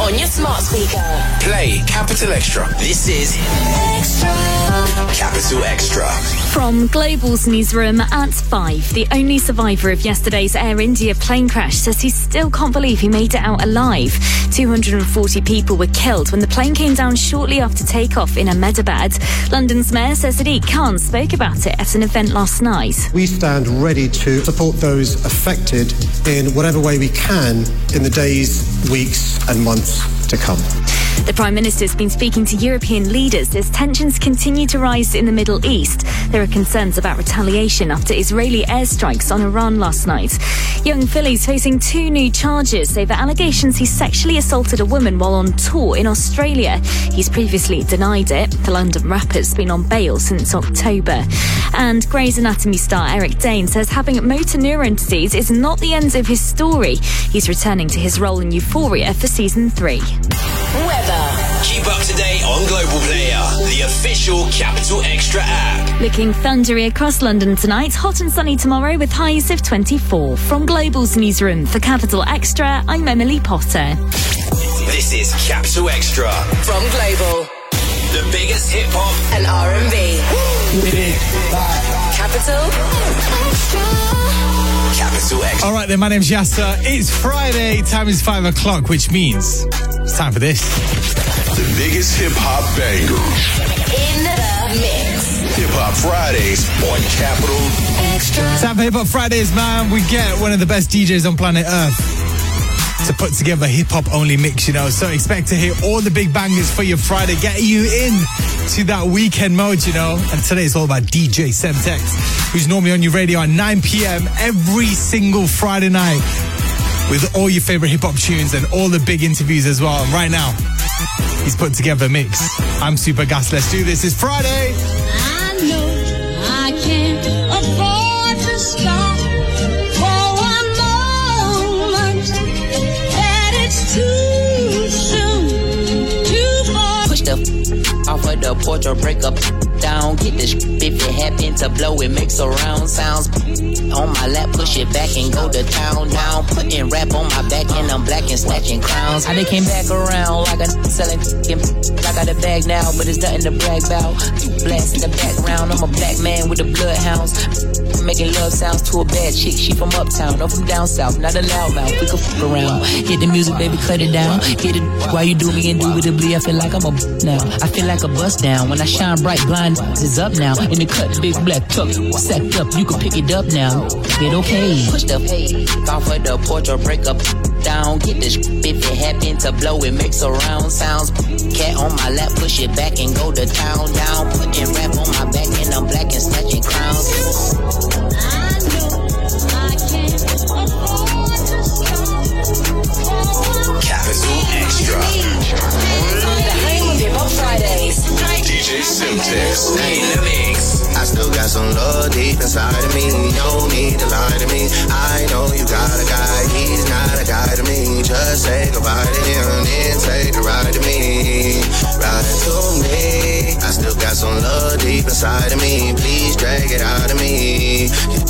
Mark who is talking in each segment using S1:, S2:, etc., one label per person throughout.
S1: on your smart speaker.
S2: Play Capital Extra. This is
S1: Extra.
S2: Capital Extra.
S3: From Global's newsroom at 5, the only survivor of yesterday's Air India plane crash says he still can't believe he made it out alive. 240 people were killed when the plane came down shortly after takeoff in Ahmedabad. London's Mayor Sir Sadiq Khan spoke about it at an event last night.
S4: We stand ready to support those affected in whatever way we can in the days, weeks and months to come.
S3: The Prime Minister's been speaking to European leaders as tensions continue to rise in the Middle East. There are concerns about retaliation after Israeli airstrikes on Iran last night. Young Philly's facing 2 new charges over allegations he sexually assaulted a woman while on tour in Australia. He's previously denied it. The London rapper's been on bail since October. And Grey's Anatomy star Eric Dane says having motor neuron disease is not the end of his story. He's returning to his role in Euphoria for season 3.
S1: Weather.
S2: Keep up to date on Global Player, the official Capital Extra app.
S3: Looking thundery across London tonight, hot and sunny tomorrow with highs of 24. From Global's newsroom for Capital Extra, I'm Emily Potter.
S2: This is Capital Extra.
S1: From Global.
S2: The biggest hip hop
S1: and R&B. Capital Extra.
S2: Capital Extra.
S5: All right then, my name's Yasser. It's Friday, time is 5 o'clock, which means it's time for this.
S6: The biggest hip hop bangers.
S1: In the mix.
S6: Hip Hop Fridays on Capital
S1: Extra.
S5: Time for Hip Hop Fridays, man. We get one of the best DJs on planet Earth to put together a hip-hop only mix, you know. So expect to hear all the big bangers for your Friday, getting you in to that weekend mode, you know. And today it's all about DJ Semtex, who's normally on your radio at 9 p.m. every single Friday night with all your favorite hip-hop tunes and all the big interviews as well. And right now, he's put together a mix. I'm Super Gas. Let's do this. It's Friday.
S7: I know I can't afford to stop for one moment, that it's too soon, too far.
S8: Push the off of the porch or break up down. Get this if it happen to blow, it makes surround sounds. On my lap, push it back and go to town now. Putting rap on my back and I'm black and snatching crowns. How they came back around like a selling. I got a bag now, but it's nothing to brag about. Blast in the background, I'm a black man with the bloodhounds. Making love sounds to a bad chick. She from uptown, I'm from down south. Not a loudmouth, we can fuck around. Hit the music, baby, cut it down. Get it while you do me indubitably. I feel like I'm a now. I feel like a bust down. When I shine bright, blind is up now. In the cut, big black truck, sacked up. You can pick it up now. Get okay. Push the off of the porch or break up down. Get this if it happen to blow, it makes surround sounds. Cat on my lap, push it back and go to town down. Putting rap on my back and I'm black and snatching crowns.
S7: I know I can't afford to stop.
S2: Capital Extra.
S1: The home of Hip Hop Fridays.
S6: DJ Semtex.
S2: In the mix.
S9: I still got some love deep inside of me. You don't need to lie to me. I know you got a guy, he's not a guy to me. Just say goodbye to him, then take a ride to me. Ride to me. I still got some love deep inside of me. Please drag it out of me. You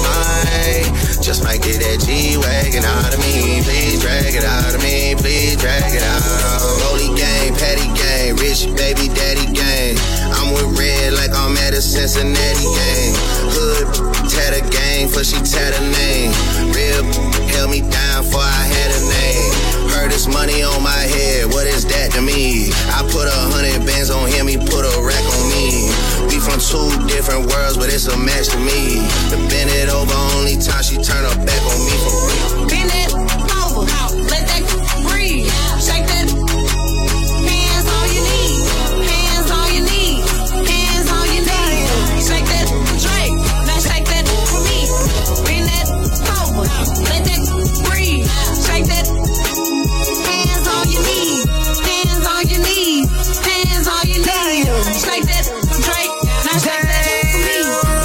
S9: just might get that G-Wagon out of me. Please drag it out of me. Please drag it out. Rolly gang, patty gang, rich baby daddy gang. I'm with Red like I'm at a Cincinnati gang. Hood tatter gang, for she tat a name. Real held me down for I had a name. Heard this money on my head, what is that to me? I put 100 bands on him, he put a rack on me. We from 2 different worlds, but it's a match to me. The bend it over, only time she turn her back on me for real.
S7: Bend it over, let that breathe. Shake that. Hands all you need. Hands all you need. Hands all you need. Shake that Drake. Now shake that for me. Bend that over, let that breathe. Shake that. Hands all you need. Hands all you need. Hands all you need. Shake that Drake. Now shake that for me.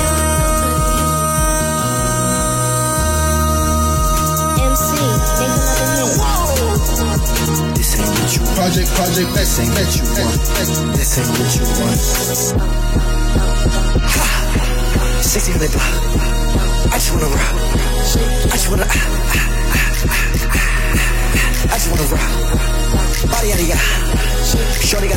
S9: This ain't what you project, this ain't what you want. This ain't what you want. 60 minute block. I just wanna rock. I just wanna I just wanna rock.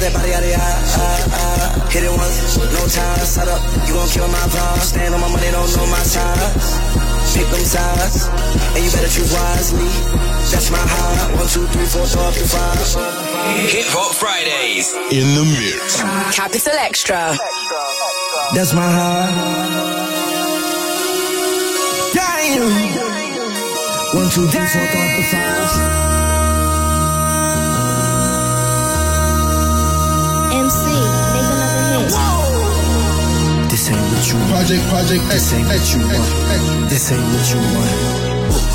S10: that body out of your eye. Hit it once, no time. Set up, you gon' kill my vibe. Stand on my money, don't know my side. Pick them sides, and you better choose wisely. That's my high. 1, 2, 3, 4, throw up your 5.
S2: Hip Hop Fridays.
S6: In the mix.
S1: Capital Extra.
S10: That's my high. Damn. 1, 2, 3, 4, throw up the 5.
S11: MC, make another hit.
S10: Whoa. This ain't what you want.
S4: Project
S10: This ain't what you want. This ain't what you want.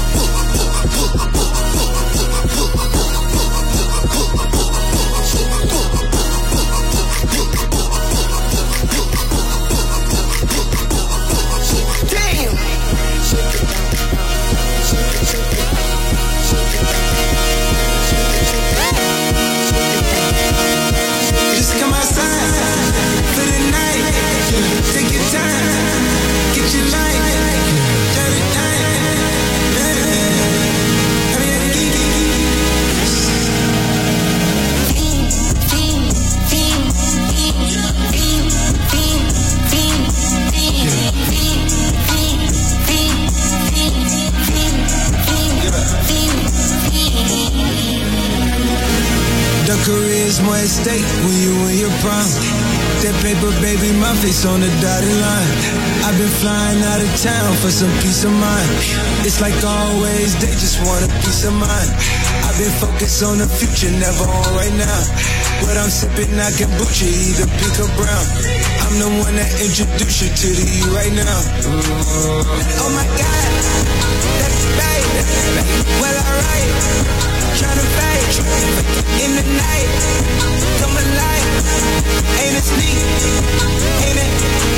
S12: More at stake when you in your prime. That paper, baby, my face on the dotted line. I've been flying out of town for some peace of mind. It's like always, they just want a peace of mind. I've been focused on the future, never on right now. What I'm sipping, I can boot you, either pink or brown. I'm the one that introduced you to the you right now. Oh my God, that's right. Well, alright. Tryna fight in the night, come alive. Ain't it sneak? Ain't it?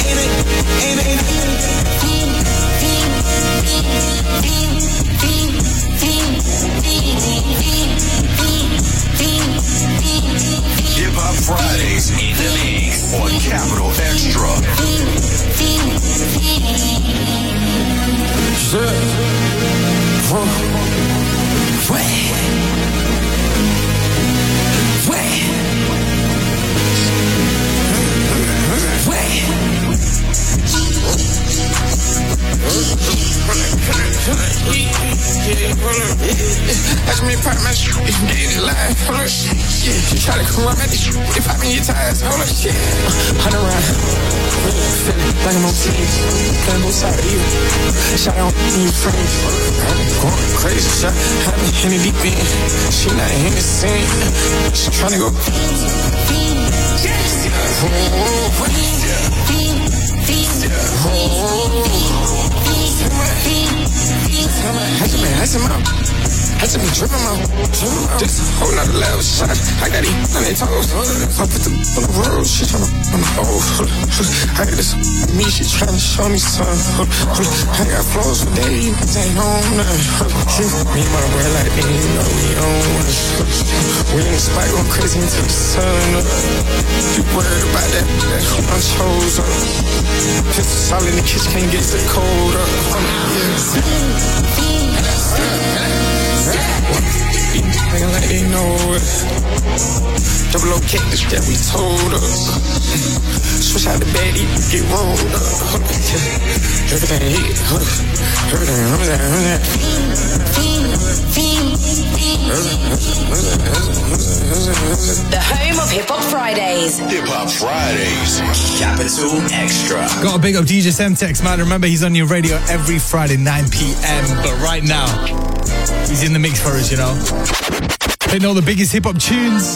S6: Hip Hop Fridays in the mix on Capital Extra.
S12: Watch me pop my shit, get it live, hold up, shit. You try to come around my dick, they pop me your tires, hold up, shit. 100 round, feeling like I'm on TV, playing both sides of you. Shot on you friends, I'm going crazy, shot, had me in the deep end. She not in the scene, she tryna go. I just been tripping out. Just a whole nother level shot. I got it on their toes. I put the on the road. She tryna on the oh. I got this me. She tryna show me something. I got flows for days. Ain't on nothing. Me and my brother like they ain't know we on. We in the spot going crazy until the sun up. You worried about that? That's who I chose up. Pistols all in the kitchen, can't get to the cold up. Acting like they know it. Double O cactus that we told us. Switch out the baddie, get rolled up. Everything hit,
S1: The home of Hip Hop Fridays.
S2: Hip Hop Fridays. Capital Extra.
S5: Got a big up DJ Semtex, man. Remember, he's on your radio every Friday, 9 p.m. But right now, he's in the mix for us, you know. Playing all the biggest hip hop tunes.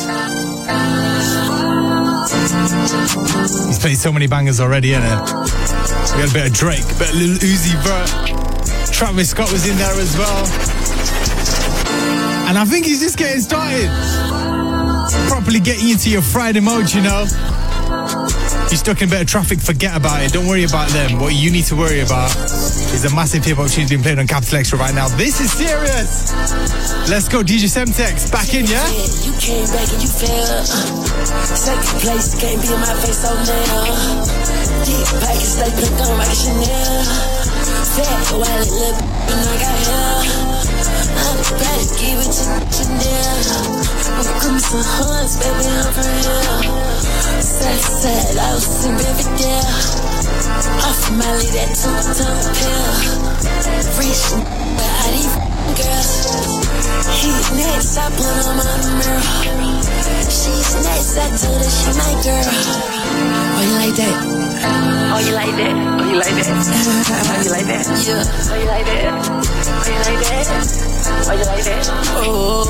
S5: He's played so many bangers already, innit? We had a bit of Drake, a bit of Lil Uzi Vert. Travis Scott was in there as well. And I think he's just getting started. Properly getting into your Friday mode, you know. You're stuck in a bit of traffic, forget about it. Don't worry about them. What you need to worry about is a massive hip-hop tune being played on Capital Extra right now. This is serious. Let's go, DJ Semtex. Back in, yeah?
S13: You came back and you failed. Second place, can't be in my face, so now. Deep pockets, they put on like Chanel. Fat, wallet, look, and I got hair. I'm better give it to Chanel. I'm coming some horns, baby, I'm for real. Sad, I was in Riverdale. Off Molly, that two-tone pill. Rich, but I these girls. He's next, I put on my mirror. She's next, I told her she my girl. Oh, you like that? Oh, you like that? Oh, you like that? Oh, you like that? Yeah. Oh, you like that? Oh, you like that? Oh, you like that? Oh.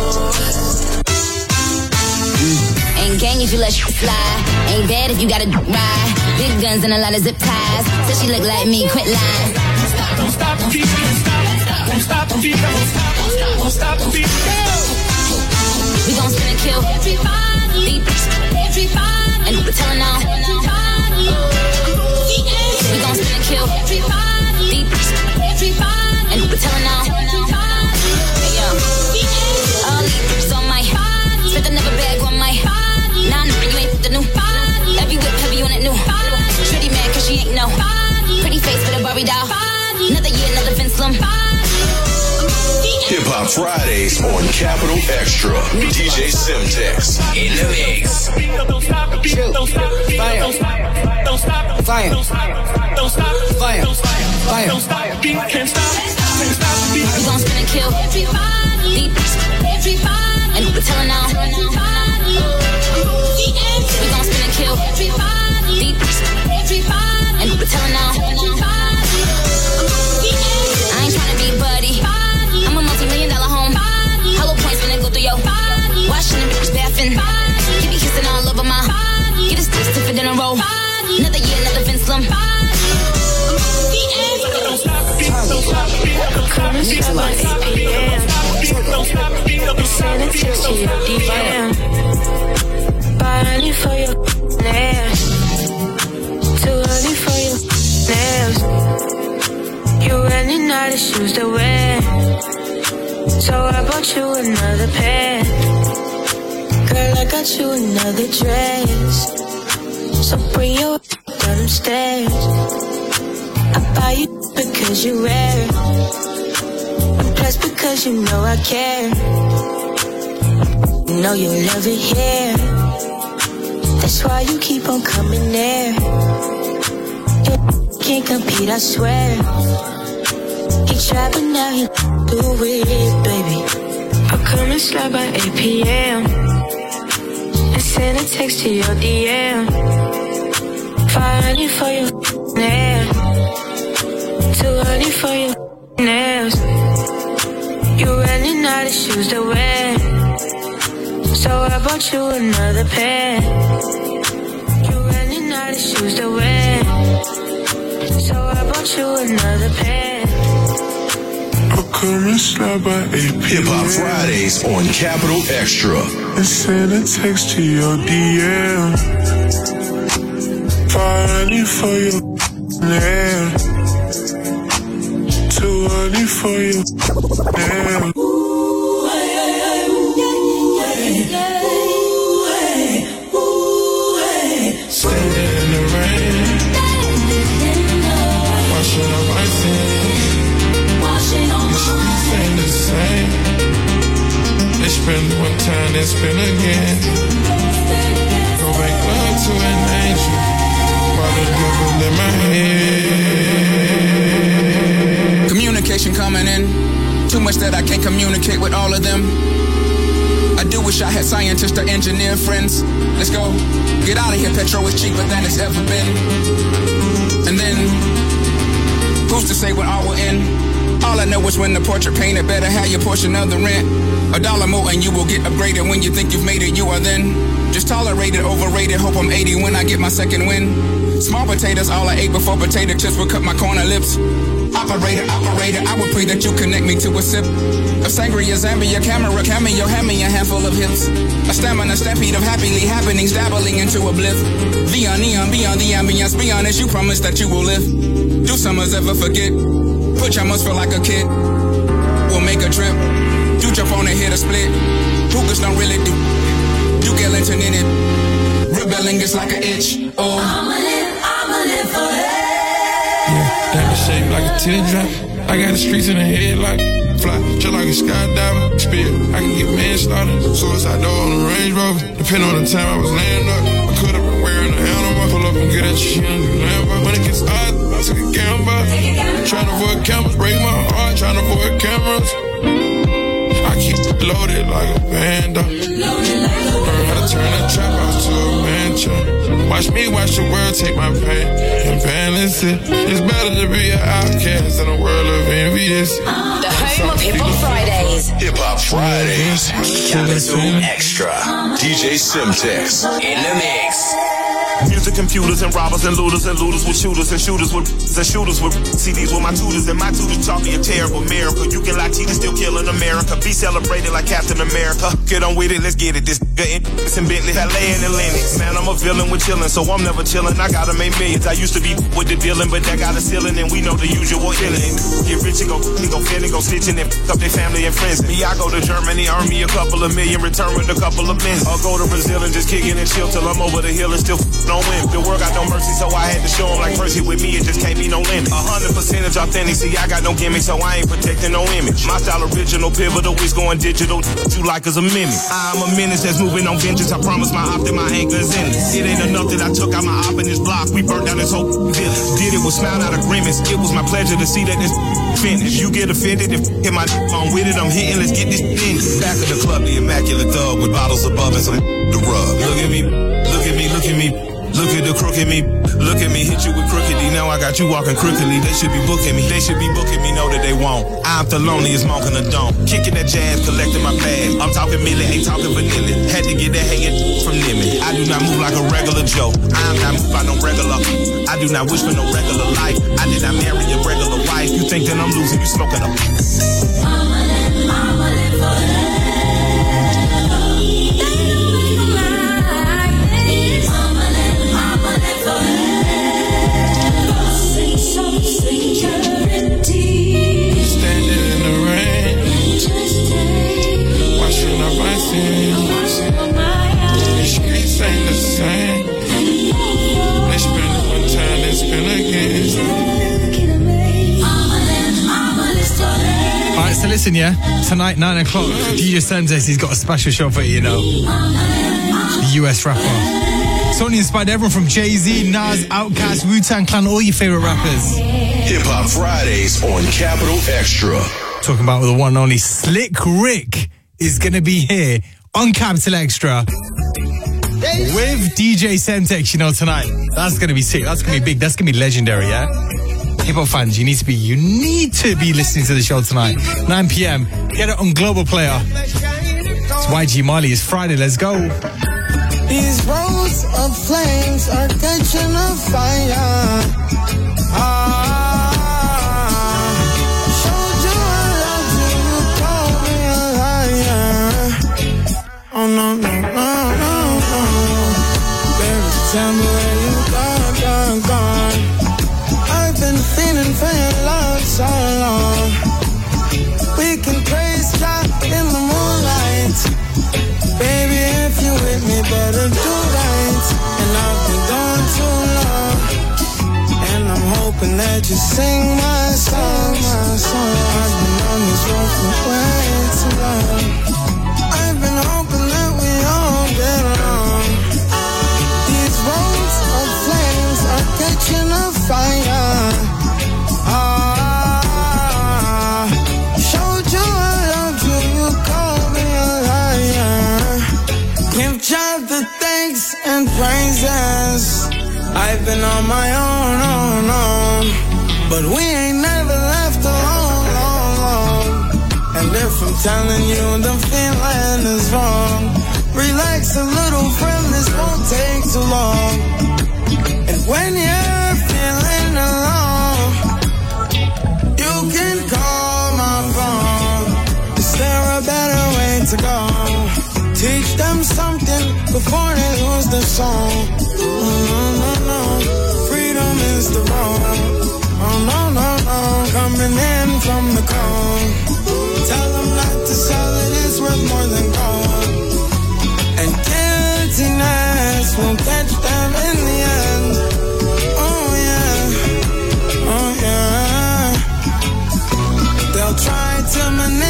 S14: Ain't gang if you let shit fly. Ain't bad if you gotta ride. Big guns and a lot of zip ties. Said she look like me, quit lying.
S15: Don't stop the beat, don't stop. Don't stop the beat, don't stop. Don't stop the beat,
S14: we gon' spin and kill everybody, and we're telling all. We gon' spin and kill everybody, and we're telling all. Hey yo, all these on my spent another bag on my. Nah, you ain't the new. Every whip heavy on it new. Pretty mad cause she ain't no. Pretty face with a Barbie doll. Another year, another Vince Lum.
S2: Hip Hop Fridays on Capital Extra. DJ Simtex in the mix.
S15: don't stop the beat, don't stop the beat, don't stop the fire, don't stop the fire, don't stop the beat, can't stop the beat.
S14: We gon' spin and kill everybody, and we're telling all. We gon' spin and kill everybody, and we're telling all. I ain't tryna be buddy. I'm a multi-million-dollar home. Hollow points when I go through your body. Washing the bitch bathing. He be kissing all over my. Get his tips stiffer than a roll. Another year, another Vince Lum.
S15: Don't stop the beat, don't stop the beat, don't stop the beat, don't stop the beat, don't stop the beat, don't stop the beat, don't stop the beat.
S13: Body for your nails. Too early for your nails. You running out of shoes to wear, so I bought you another pair. Girl, I got you another dress, so bring your down them stairs. I buy you because you rare, and plus because you know I care. You know you love it here, that's why you keep on coming there. You can't compete, I swear. He tried but now he do it, baby. I'll come and slide by 8 p.m. and send a text to your DM. 500 for your nails. Too early for your nails. You running out of shoes to wear, so I bought you another pair. You running out of shoes to wear, so I bought you another pair.
S16: I'll come and slide by 8 p.m.
S2: Hip Hop Fridays on Capital Extra.
S16: And send a text to your DM. Finally for your nail. Too early for your nail. Standing in the rain, washing up my sins. The streets ain't the same. They spend one time, they spend again. Go back love to an angel, while the devil in my head.
S17: Communication coming in, too much that I can't communicate with all of them. I do wish I had scientists or engineer friends. Let's go, get out of here, petrol is cheaper than it's ever been. And then, who's to say when all will end? All I know is when the portrait painted, better have your portion of the rent. $1 more and you will get upgraded. When you think you've made it, you are then just tolerated, overrated. Hope I'm 80 when I get my second win. Small potatoes, all I ate before potato chips would cut my corner lips. Operator, I would pray that you connect me to a sip of sangria, Zambia, camera, cameo, hand me a handful of hips. A stamina, stampede of happily happenings, dabbling into a blip. Beyond neon, beyond the ambience, be honest, you promise that you will live. Do summers ever forget? Put your must feel like a kid. We'll make a trip. Do jump on and hit a split. Hookers don't really do Ellington in it. Rebelling is like an itch. Oh, I'ma live forever.
S16: Yeah, that was shaped like a teardrop. I got the streets in the head like fly just like a skydiver. Spear, I can get manslaughter. Suicide door on the Range Rover. Depending on the time I was laying up, I could have been wearing a animal. Pull up and get that shit in the Lambo. When it gets hot, I took a gamble. Trying to avoid cameras, break my heart. Trying to avoid cameras. I keep loaded like a panda. Learn how to turn that trap out to a mansion. Watch me watch the world take my pain and balance it. It's better to be an outcast in a world of envious.
S1: The home of Hip Hop Fridays.
S2: Hip Hop Fridays. Capital Extra. DJ Simtex in the mix.
S18: Music computers and robbers and looters with shooters and shooters with CDs with my tutors and my tutors taught me a terrible miracle. You can lie, cheat and still kill in America. Be celebrated like Captain America. Get on with it, let's get it. This nigga in Bentley, LA and the Linux. Man, I'm a villain with chillin', so I'm never chillin'. I gotta make millions. I used to be with the dealing, but that got a ceiling and we know the usual illin'. Get rich and go fit and go stitching and f*** up their family and friends. Me, I go to Germany, earn me a couple of million, return with a couple of men. I'll go to Brazil and just kick it and chill till I'm over the hill and still don't win. The world got no mercy, so I had to show them like Percy with me, it just can't be no limit. 100% is authentic, see I got no gimmick, so I ain't protecting no image. My style original, pivotal, it's going digital, you like as a mimic. I'm a menace that's moving on vengeance, I promise my op that my anger is endless. It ain't enough that I took out my op in this block, we burnt down this whole village. Did it with smile, not agreements, it was my pleasure to see that this finished. You get offended, if hit my on with it, I'm hitting, let's get this in. Back of the club, the immaculate thug with bottles above and some the rub. Look at me, look at me, look at me. Look at the crooked me, look at me, hit you with crooked D. Now I got you walking crookedly. They should be booking me, know that they won't. I'm the loneliest monk in the dome. Kicking that jazz, collecting my bag. I'm talking milli, ain't talking vanilla. Had to get that hanging from Nimmy. I do not move like a regular Joe. I'm not moved by no regular. I do not wish for no regular life. I did not marry a regular wife. You think that I'm losing, you smoking up. Mama live forever.
S5: Alright, so listen, yeah. Tonight, 9 o'clock, DJ Sentex, he's got a special show for you, The US rapper. It's only inspired everyone from Jay-Z, Nas, Outkast, Wu-Tang Clan, all your favorite rappers.
S2: Hip Hop Fridays on Capital Extra.
S5: Talking about the one and only Slick Rick is going to be here on Capital Extra with DJ Sentex, tonight. That's going to be sick. That's going to be big. That's going to be legendary, yeah? Hip-hop fans, you need to be listening to the show tonight. 9 p.m. Get it on Global Player. It's YG Marley. It's Friday. Let's go.
S12: These roads of flames are catching a fire. Showed you I loved you, you called me a liar. Oh no, no, no, no, no. Baby, tell me where you gone. I've been feeling for your love so long. We can praise God in the moonlight. Baby, if you with me, better do right. And I've been gone too long, and I'm hoping that you sing my song. I've been on this road for way too long. I've been hoping that we all get along. These roads of flames are catching a fire. Showed you I loved you, you called me a liar. Give God the thanks and praises. I've been on my own, but we ain't never left alone. And if I'm telling you the feeling is wrong, relax a little, friend, this won't take too long. And when you're feeling alone, you can call my phone. Is there a better way to go? Teach them something before they lose their soul. No. Freedom is the road. No. Coming in from the cold. Tell them not to sell it, it's worth more than gold. And guiltiness will catch them in the end. Oh yeah. They'll try to manipulate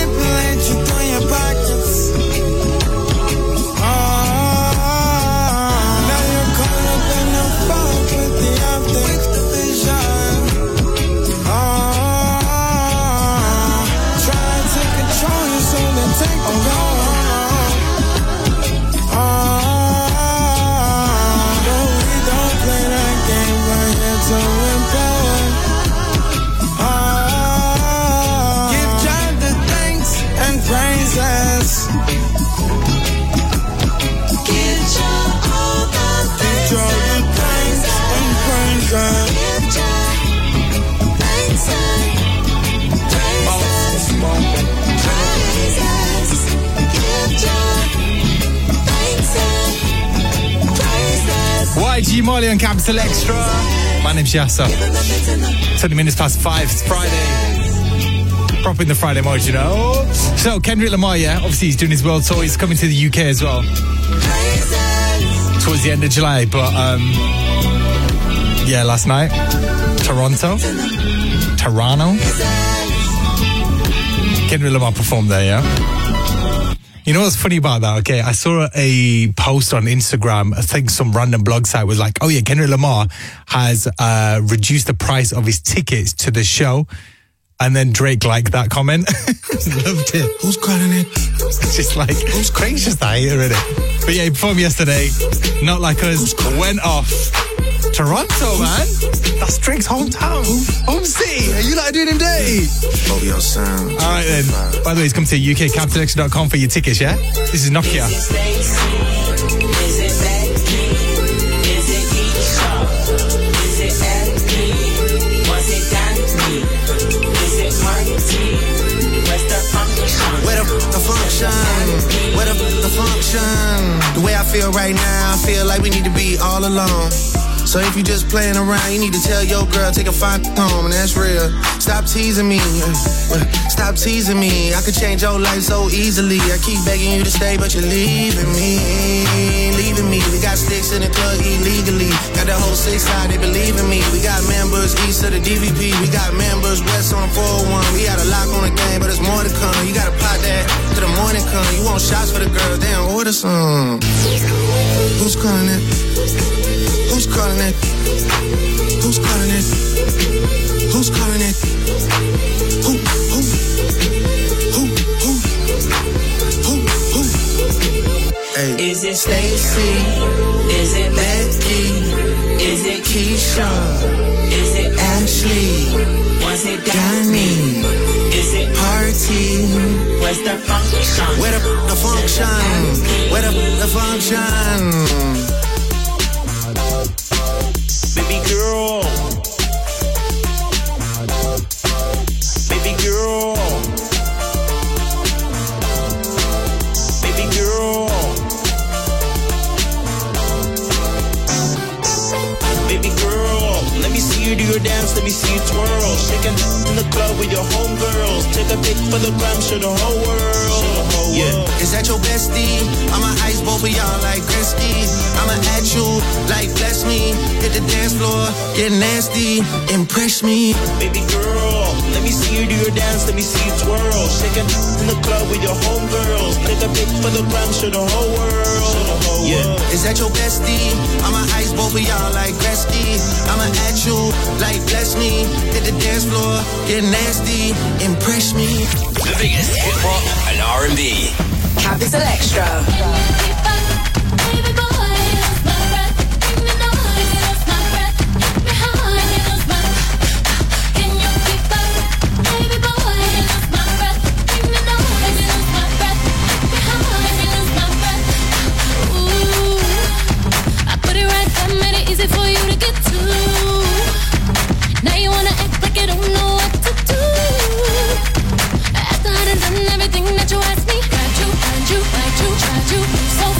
S5: YG Molly on Capital Extra. My name's Yasser. 20 minutes past 5. It's Friday. Proper in the Friday mode, you know. So, Kendrick Lamar, yeah, obviously he's doing his world tour. He's coming to the UK as well towards the end of July. But, yeah, last night, Toronto. Kendrick Lamar performed there, yeah. You know what's funny about that? Okay, I saw a post on Instagram. I think some random blog site was like, oh yeah, Kendrick Lamar has reduced the price of his tickets to the show. And then Drake liked that comment. Loved it. Who's calling it? It's just like, who's gracious that hater, innit? But yeah, he performed yesterday. Not Like Us. Went off. Toronto, man. That's Drake's hometown. Home city. Are you like doing him dirty?
S9: OVO sound.
S5: All right, then. By the way, it's come to ukcapitalextra.com for your tickets, yeah? This is Nokia.
S9: The function. The way I feel right now, I feel like we need to be all alone. So if you just playing around, you need to tell your girl, take a fine home, and that's real. Stop teasing me. Stop teasing me. I could change your life so easily. I keep begging you to stay, but you're leaving me. Leaving me. We got sticks in the club illegally. Got the whole 6 side, they believe in me. We got members east of the DVP. We got members west on 401. We got a lock on the game, but there's more to come. You gotta pot that till the morning come. You want shots for the girls, damn, order some. Who's calling it? Who's calling it? Who's calling it? Who's calling it? Who? Hey. Is it Stacy? Is it Becky? Is it Keisha? Is it Ashley? Was it Danny? Is it Party? Where's the function? Where the function? Where the function? Baby girl, baby girl, baby girl, baby girl. Let me see you do your dance, let me see you twirl. Shaking in the club with your homegirls. Take a pic for the gram, show the whole world. Yeah. Is that your bestie? I'ma ice both of y'all like Gretzky. I'ma at you like bless me. Hit the dance floor, get nasty, impress me. Baby girl, let me see you do your dance, let me see you twirl. Shaking in the club with your homegirls. Take a pic for the gram, show the whole world. Yeah. Is that your bestie? I'ma ice both of y'all like Gretzky. I'ma at you like bless me. Hit the dance floor, get nasty, impress me.
S2: The biggest hip hop and R&B.
S1: Capital Extra.
S14: For you to get to. Now you wanna act like you don't know what to do. After I done everything that you asked me, tried you, so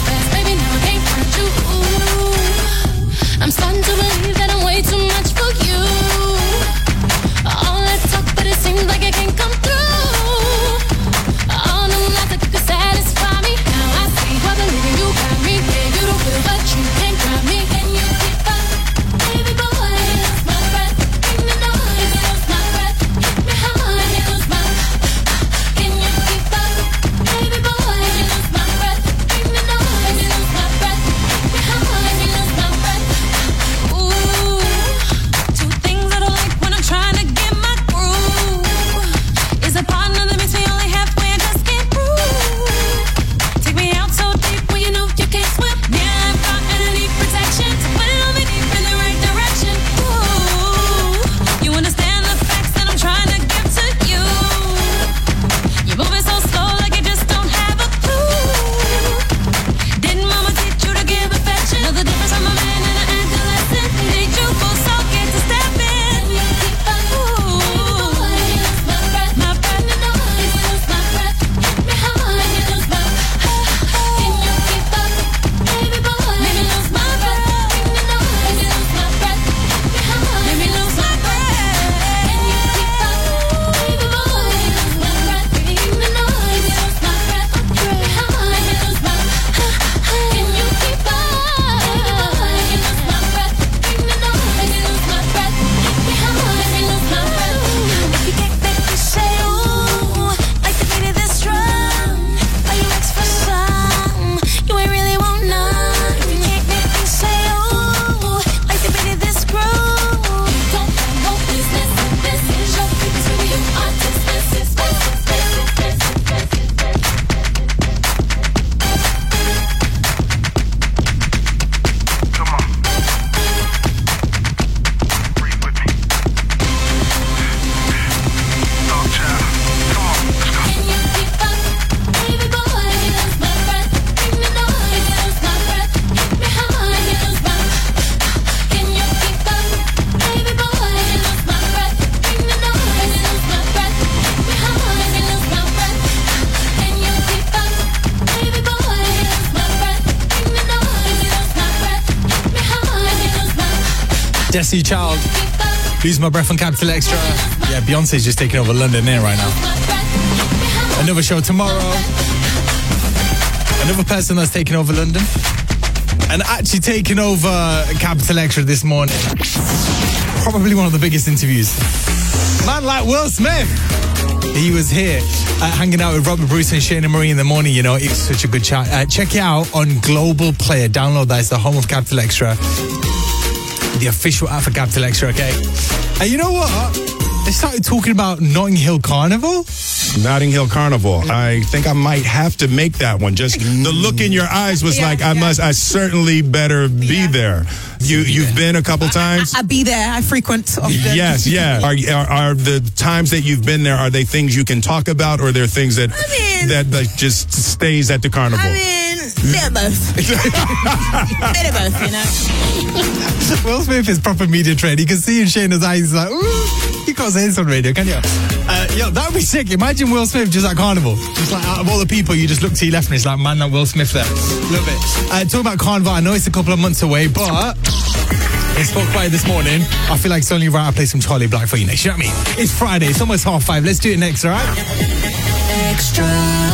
S5: Destiny Child. Lose My Breath on Capital Extra. Yeah, Beyonce's just taking over London here right now. Another show tomorrow. Another person that's taking over London. And actually taking over Capital Extra this morning. Probably one of the biggest interviews. Man like Will Smith. He was here hanging out with Robert Bruce and Shayna Marie in the morning. You know, it's such a good chat. Check it out on Global Player. Download that. It's the home of Capital Extra. The official app for Capital Extra, okay? And you know what? They started talking about Notting Hill Carnival.
S19: Notting Hill Carnival. I think I might have to make that one. Just the look in your eyes was like, I certainly better be there. You've been a couple times?
S20: I be there. I frequent often.
S19: Yes, yeah. Are the times that you've been there, are they things you can talk about, or are there things that that just stays at the carnival?
S20: I mean, they're both. They're both, you know.
S5: Will Smith is proper media trained. You can see in Shayna's eyes, he's like, ooh, you can't say this on radio, can you? Yo, that would be sick. Imagine Will Smith just at Carnival. Just like out of all the people, you just look to your left and it's like, man, that Will Smith there. Love it. Talk about Carnival. I know it's a couple of months away, but I spoke about it this morning. I feel like it's only right I play some Charlie Black for you next. You know what I mean? It's Friday. It's almost 5:30. Let's do it next, all right?
S21: Extra.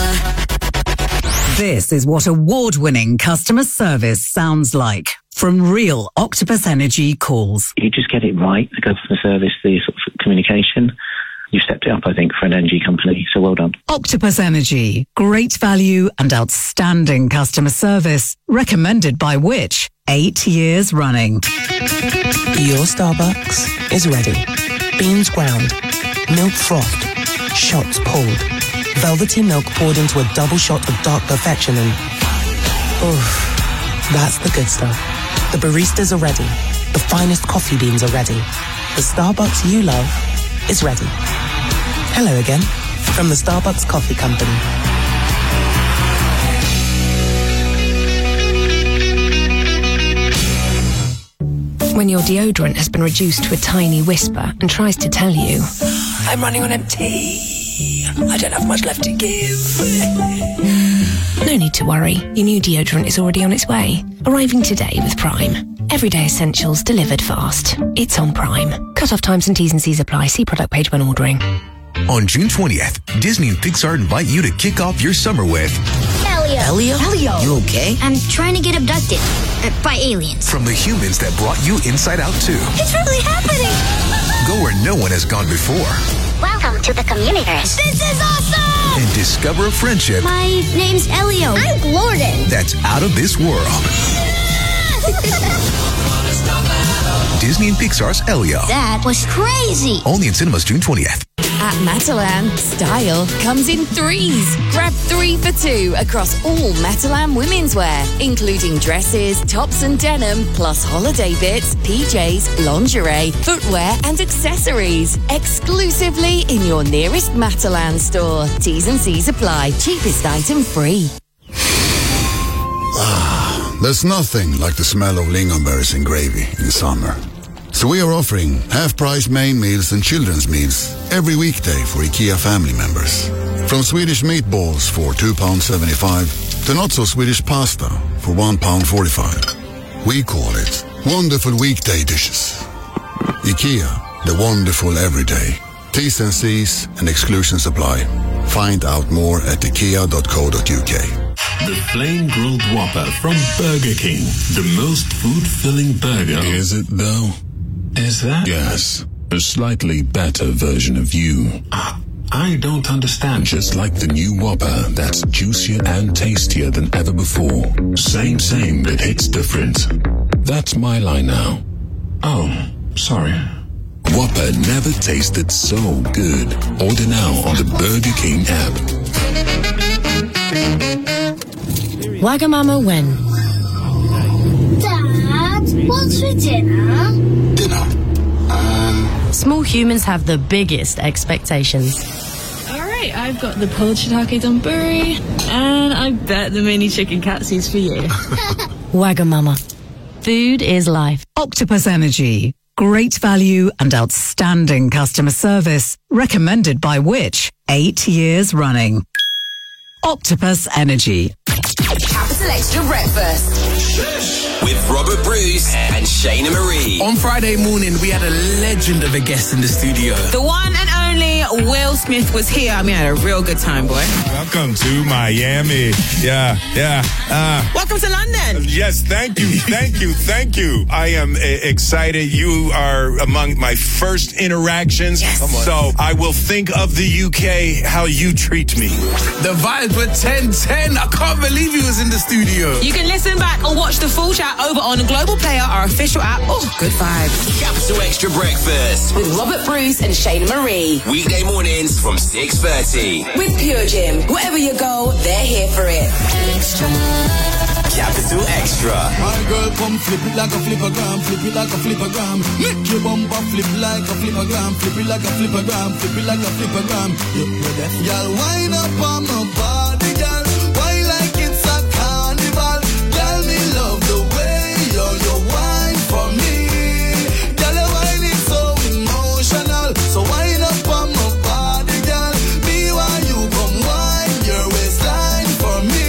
S21: This is what award-winning customer service sounds like from real Octopus Energy calls.
S22: You just get it right, the customer service, the sort of communication. You've stepped it up, I think, for an energy company, so well done.
S21: Octopus Energy. Great value and outstanding customer service. Recommended by which? 8 years running.
S23: Your Starbucks is ready. Beans ground. Milk frothed. Shots pulled. Velvety milk poured into a double shot of dark perfection and... oof. That's the good stuff. The baristas are ready. The finest coffee beans are ready. The Starbucks you love is ready. Hello again, from the Starbucks Coffee Company.
S24: When your deodorant has been reduced to a tiny whisper and tries to tell you, I'm running on empty, I don't have much left to give. No need to worry, your new deodorant is already on its way. Arriving today with Prime. Everyday essentials delivered fast. It's on Prime. Cut-off times and T's and C's apply. See product page when ordering.
S25: On June 20th, Disney and Pixar invite you to kick off your summer with...
S11: Elio.
S25: You okay?
S11: I'm trying to get abducted by aliens.
S25: From the humans that brought you Inside Out 2.
S11: It's really happening!
S25: Go where no one has gone before.
S11: Welcome to the Communiverse. This is awesome!
S25: And discover a friendship...
S11: My name's Elio. I'm Glorden.
S25: ...that's out of this world. Disney and Pixar's Elio.
S11: That was crazy.
S25: Only in cinemas June 20th.
S26: At Matalan, style comes in threes. Grab 3 for 2 across all Matalan women's wear, including dresses, tops and denim, plus holiday bits, PJs, lingerie, footwear and accessories. Exclusively in your nearest Matalan store. T's and C's apply. Cheapest item free.
S27: There's nothing like the smell of lingonberries and gravy in summer. So we are offering half-price main meals and children's meals every weekday for IKEA family members. From Swedish meatballs for £2.75 to not-so-Swedish pasta for £1.45. We call it wonderful weekday dishes. IKEA, the wonderful everyday. T's and C's and exclusions apply. Find out more at ikea.co.uk.
S28: The Flame Grilled Whopper from Burger King. The most food-filling burger.
S29: Is it, though?
S28: Is that?
S29: Yes. A slightly better version of you.
S28: I don't understand.
S29: Just like the new Whopper that's juicier and tastier than ever before. Same, but it's different. That's my line now.
S28: Oh, sorry.
S29: Whopper never tasted so good. Order now on the Burger King app.
S24: Wagamama when?
S11: Dad, what's for dinner?
S24: Small humans have the biggest expectations.
S30: Alright, I've got the pulled shiitake donburi, and I bet the mini chicken katsu's for you.
S24: Wagamama. Food is life.
S21: Octopus Energy. Great value and outstanding customer service. Recommended by which? 8 years running. Octopus Energy.
S1: Capital Extra Breakfast.
S2: With Robert Bruce and Shayna Marie.
S3: On Friday morning, we had a legend of a guest in the studio.
S20: The one and only Will Smith was here. I mean, I had a real good time, boy.
S19: Welcome to Miami. Yeah.
S20: Welcome to London.
S19: Yes, thank you. I am excited. You are among my first interactions.
S20: Yes.
S19: So I will think of the UK how you treat me.
S3: The vibes were 10-10. I can't believe he was in the studio.
S20: You can listen back or watch the full chat over on Global Player, our official app. Oh, good vibes.
S2: Capital Extra Breakfast
S1: With Robert Bruce and Shayna Marie.
S2: weekday mornings from 6:30.
S1: With Pure Gym. Wherever you go, they're here for it.
S2: Capital Extra.
S12: My girl come flip it like a flippergram, flip it like a flippergram. Make your bumper flip like a flippergram, flip it like a flippergram, flip it like a flippergram. Y'all wind up on my body, girl. Why like it's a carnival? Girl, me love the way you wine for me. Girl, your wine is so emotional. So wind up on my body, girl. Me while you come wine your waistline for me.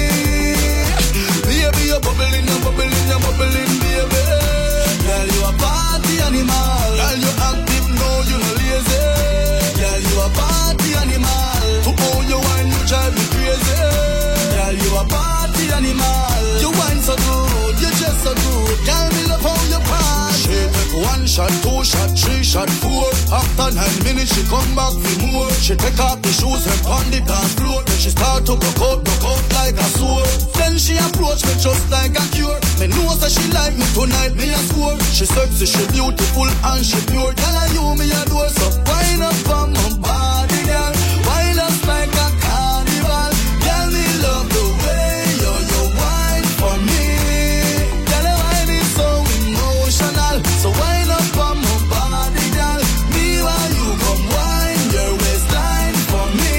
S12: Baby, you're bubbling, baby. Girl, you a party animal. Girl, you active, no, you no lazy. Girl, you a party animal. To own your wine, you drive me crazy. Girl, you a party animal. You wine so good, you just so good. Girl, me love how you party. She take 1 shot, 2 shot, 3 shot, 4. After 9 minutes, she come back for more. She take off the shoes and on the dance floor. Then she start to broke out like a sword. Then she approach me just like a cure. Me know that she like me tonight, me a score. She sexy, she beautiful and she pure. Girl, I you me a door, so wind up on my body, girl. Wind up like a carnival. Girl, me love the way you wine for me. Girl, your wine is so emotional. So wind up on my body, girl. Me while you come wine your waistline for me.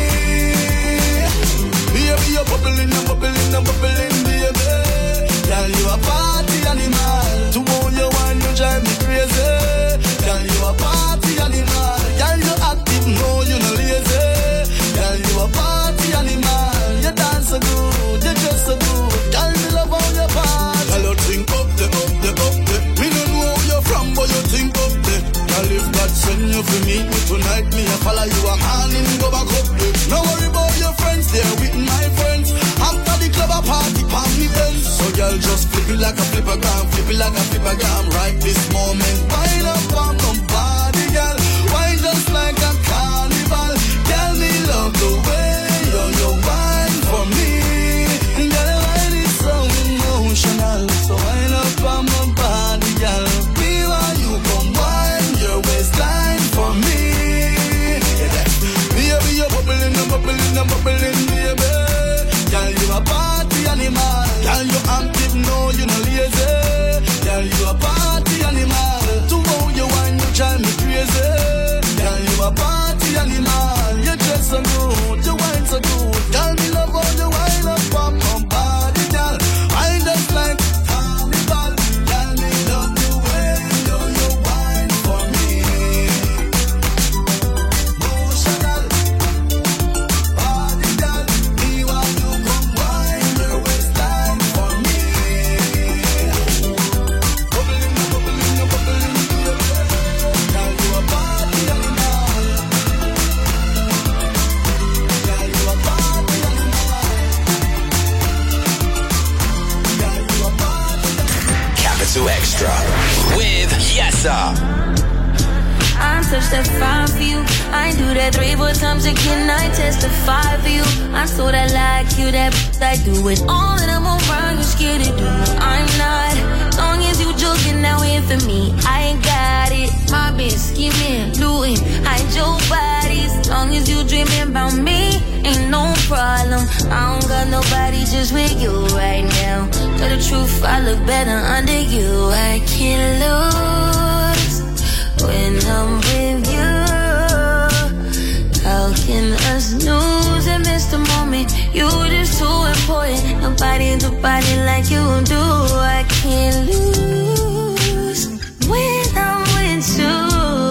S12: Baby, you're bubbling, baby. Girl, you a party animal. To own your wine, you drive me crazy. Girl, you a party animal. Girl, you active, no, you no lazy. Girl, you a party animal. You dance so good, you just so good. Girl, me love how you party. Girl, you think up the. Me don't know where you're from, but you think up the. Girl, if God send you for meet me tonight, me a follow you a morning, go back up the. No worry about your friends, they're with my friends. After the club a party, palm me ends. So girl, just flip it like a flippergram, flip it like a flippergram. Right this moment, wind up on my body, girl. Wine just like a carnival. Girl, me love the way you wine for me. Girl, your wine is so emotional. So wind up on my body, girl. Me while you come wine your waistline for me. Baby, you're bubbling, baby. Girl, you a party animal. Girl, you active, no, you no lazy. Girl, you a party animal. To how you wine, you drive me crazy. Girl, you a party animal. You dress so good, you wine so good. Girl, me love how you wine up on my body, girl. Wine just like carnival. Girl, me love the way you wine for me. Emotional. Body, girl. Me while you come wine your waistline for me. Bubbling, girl, you a party animal. Girl, you a party animal. Girl, you a party animal.
S2: Capital Extra with Yessa.
S14: I touched that fire for you. I do that 3-4 times again. I testify for you. I'm so that like you, that I do it all and I'm around. You scared to do. I'm not. Long as you joking now in for me, I ain't got it. My bitch scheming, looting, hide your bodies. Long as you dreaming about me, ain't no problem. I don't got nobody just with you right now. Tell the truth, I look better under you. I can't lose when I'm with you. How can us lose and miss the moment? You just too important. Nobody do body like you do. I can't lose when I'm with you.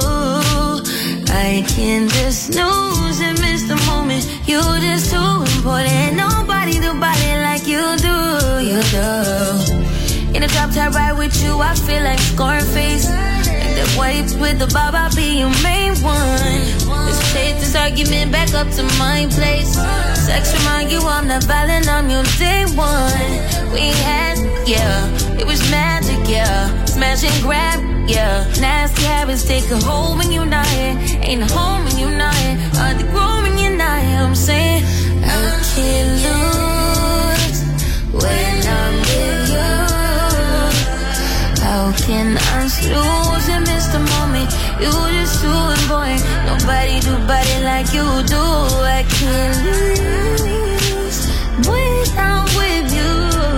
S14: I can't just snooze and miss the moment. You just too important. Nobody do body like you do. You do. In a drop top ride with you, I feel like Scarface. Like that white with the bob, I'll be your main one. Let's take this argument back up to my place. Sex remind you I'm not violent, I'm your day one. We had, yeah, it was magic, yeah. Smash and grab, yeah. Nasty habits take a hold when you're not here. Ain't a home when you're not here. Hard to grow when you're not here. I'm saying I can't lose when I'm with you. How can I lose and miss the moment? You just do it, boy. Nobody do body like you do. I can't lose when I'm with you.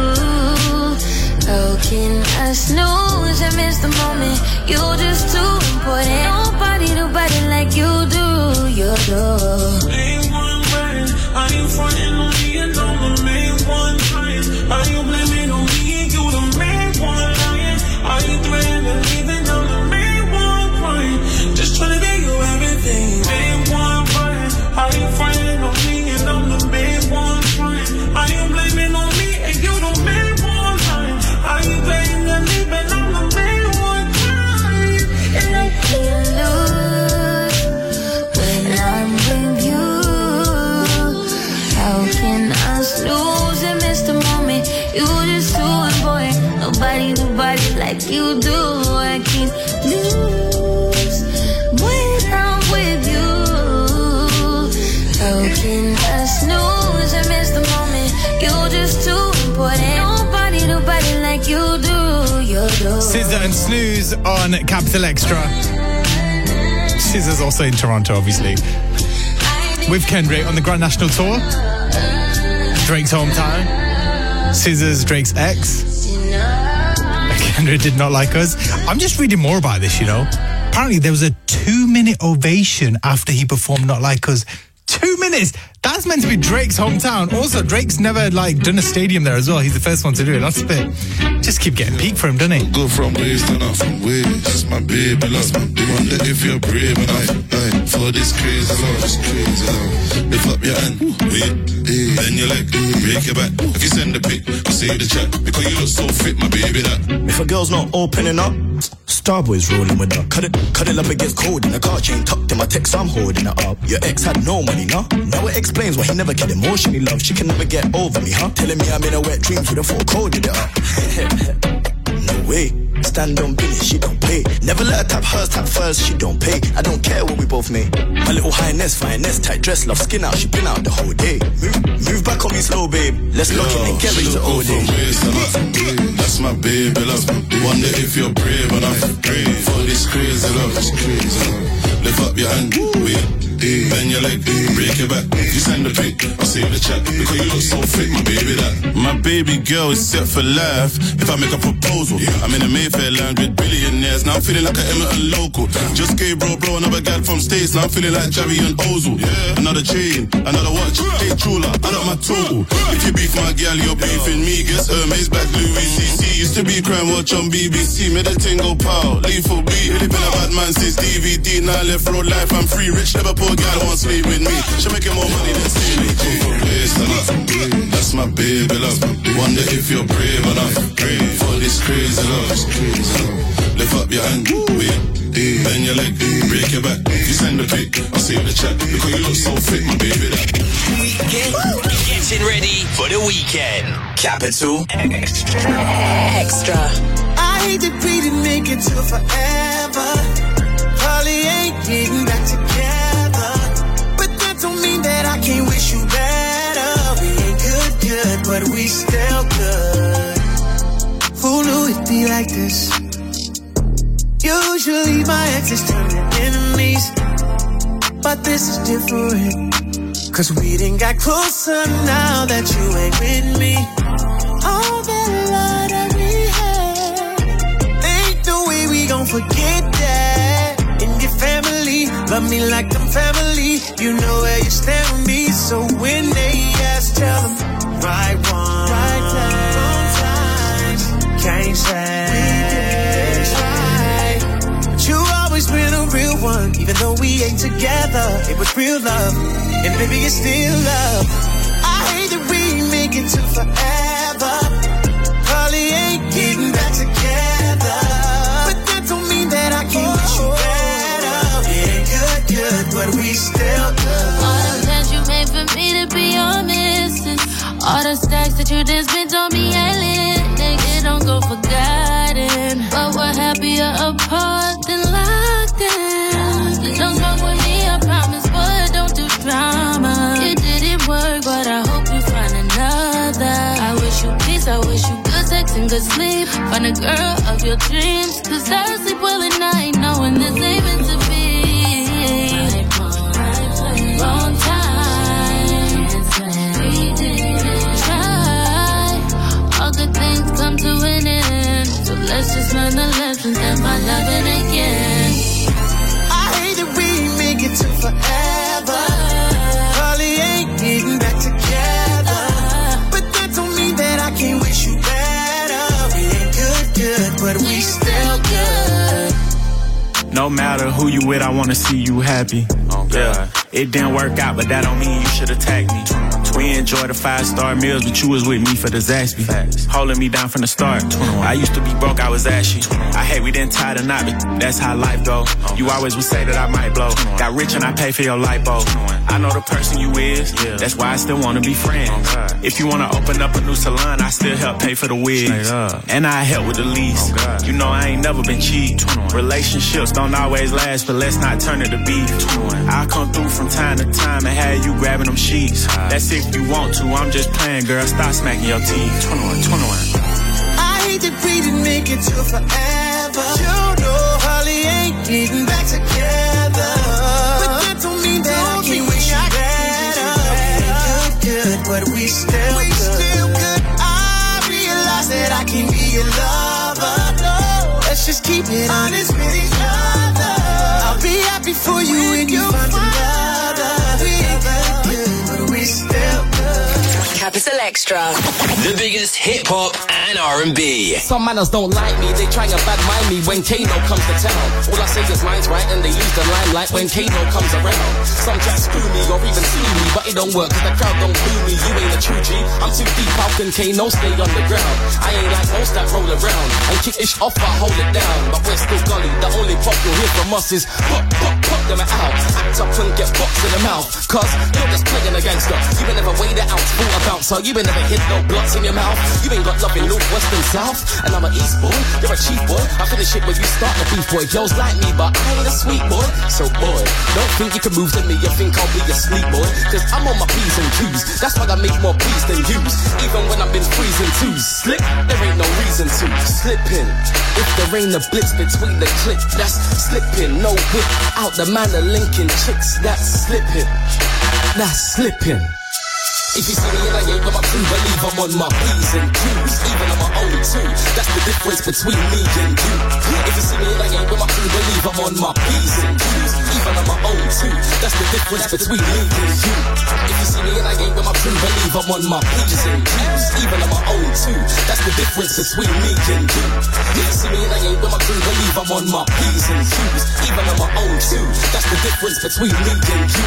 S14: How can I snooze and miss the moment? You just too important. Nobody do body like you do. You do.
S12: Main one right. Are you frontin' on me and I'm the main one trying? Are you blaming on me and you the main one lying? Are you playing and leaving? I'm the main one crying. Just trying to get you everything. Main one right. Are you frontin' on me and I'm the main one trying? Are you blaming on me and you the main one lying? Are you playing and leaving? I'm the main one crying. And I
S14: can't lose when I'm with you. How can I snooze and miss the moment? You just do it, boy. Nobody do body like you do. I can't lose when I'm with you. How can I snooze and miss the moment? You just too important. Nobody do body like you do. You do.
S5: SZA and Snooze on Capital Extra. SZA's also in Toronto, obviously. With Kendrick on the Grand National Tour. Drake's hometown. SZA's Drake's ex. Kendrick did not like us. I'm just reading more about this, you know. Apparently there was a 2-minute ovation after he performed Not Like Us. 2 minutes! That's meant to be Drake's hometown. Also, Drake's never done a stadium there as well. He's the first one to do it. That's a bit. Just keep getting peak for him, doesn't he?
S4: Go from ways to not from ways. My baby lost my baby. Wonder if you're brave enough for this crazy love. Lift up your hand, wait, then you break your back. If you send the pic, I'll save the chat. Because you look so fit, my baby, that.
S6: If a girl's not opening up, Starboy's rolling with her. Cut it up, it gets cold in the car chain tucked in my text, I'm holding it up. Your ex had no money, nah? Now it explains why he never get emotionally loved. She can never get over me, huh? Telling me I'm in a wet dreams with a full coded it up. No way, stand on business, she don't pay. Never let her tap hers, tap first, she don't pay. I don't care what we both made. My little highness, fineness, tight dress, love skin out, she been out the whole day. Move back on me slow, babe. Let's lock in and get ready to all day.
S4: That's my baby, love. Wonder if you're brave enough for this crazy love. Lift up your hand, wait, bend your leg, break your back. You send the pic, I'll save the chat. Because you look so fit, my baby, that. My baby girl is set for life. If I make a proposal, I'm in a Mayfair land with billionaires. Now I'm feeling like an Emerton local. Just gave bro another gal from States. Now I'm feeling like Javi and Ozil. Another chain, another watch. Hey Chula, I got my total. If you beef my gal, you're beefing me. Guess Hermes back Louis CC. Used to be crime watch on BBC. Made a thing go pow, lethal beat. Really been a bad man since DVD. Now left road life, I'm free. Rich Liverpool gal won't sleep with me. She making more money than CBG. That's my baby, love. Wonder if you're brave enough for this crazy love. Lift up your hand, wait, bend your leg, break your back. You send the pic, I'll save the chat. Because you look so fit, my baby, that.
S2: Getting ready for the weekend. Capital
S7: Extra. I hate that we didn't make it till forever. Probably ain't getting back together. But that don't mean that I can't wish you better. We ain't good, but we still good. Who knew it'd be like this? Usually my exes turn to enemies, but this is different. Cause we done got closer now that you ain't with me. All that love that we had, ain't no way we gon' forget that. In your family, love me like I'm family. You know where you stand with me. So when they ask, tell them right one, right time, wrong times. Can't say we did try, but you always been a real one. Even though we ain't together, it was real love. And baby, it's still love. I hate that we make it to forever. Probably ain't getting back
S8: Ain't you this bitch on me yelling? Nigga, don't go forgotten. But we're happier apart than locked in. Don't fuck with me, I promise, but don't do drama. It didn't work, but I hope you find another. I wish you peace, I wish you good sex and good sleep. Find a girl of your dreams, cause I sleep well at night knowing this ain't meant to be. Wrong time. Try. All good things come to an end, so let's just learn the lessons and find loving again.
S7: I hate that we make it to forever. Probably ain't getting back together, but that don't mean that I can't wish you better. We ain't good, but we still good.
S9: No matter who you with, I wanna see you happy. Yeah, it didn't work out, but that don't mean you should attack me. We enjoy the 5-star meals, but you was with me for the Zaxby. Holding me down from the start. I used to be broke, I was ashy. I hate we didn't tie the knot, but that's how life go. You always would say that I might blow. Got rich and I pay for your lipo. I know the person you is, that's why I still wanna be friends. If you wanna open up a new salon, I still help pay for the wigs. And I help with the lease. You know I ain't never been cheap. Relationships don't always last, but let's not turn it to beef. I'll come through from time to time and have you grabbing them sheets. That's if you want to, I'm just playing, girl. Stop smacking your teeth. 21.
S7: I hate that we didn't make it to forever. You know Holly ain't getting back together, but that don't mean that I can't wish you better. We ain't good, but we still good. I realize that I can be your lover. Let's just keep it honest with each other. I'll be happy for you when you find another. We ain't good, but we still good.
S1: Capital Extra.
S2: The biggest hip-hop and R&B.
S10: Some manners don't like me, they try and bad mind me when Kano comes to town. All I say is mine's right and they use the limelight when Kano comes around. Some try to screw me or even sue me, but it don't work cause the crowd don't boo me. You ain't a true G, I'm too deep, how can Kano stay on the ground? I ain't like most that roll around and kick ish off, I hold it down. But we're still gully, the only pop you'll hear from us is pop them out. Act up and get boxed in the mouth, cause you're just playing a gangster. You ain't never weighed it out, full of bouncer. You ain't never hit no blocks in your mouth. You ain't got love in North, West and South. And I'm an East boy, you're a cheap boy. I finish it when you start the beef boy. Girls like me, but I ain't a sweet boy. So boy, don't think you can move to me. You think I'll be a sleep boy, cause I'm on my P's and Q's. That's why I make more P's than U's. Even when I've been freezing twos. Slip, there ain't no reason to. Slipping, if there ain't a blitz between the click, that's slipping. No whip, out the man of linking chicks. That's slipping, that's slipping. If you see me and I ain't got my crew, believe I'm on my P's and Q's. Even on my own too, that's the difference between me and you. If you see me and I ain't got my crew, believe I'm on my P's and Q's. Even on my own too, that's the difference between me and you. If you see me and I ain't got my crew, believe I'm on my P's and Q's. Even on my own too, that's the difference between me and you. If you see me and I ain't got my crew, believe I'm on my P's and Q's. Even on my own too, that's the difference between me and you.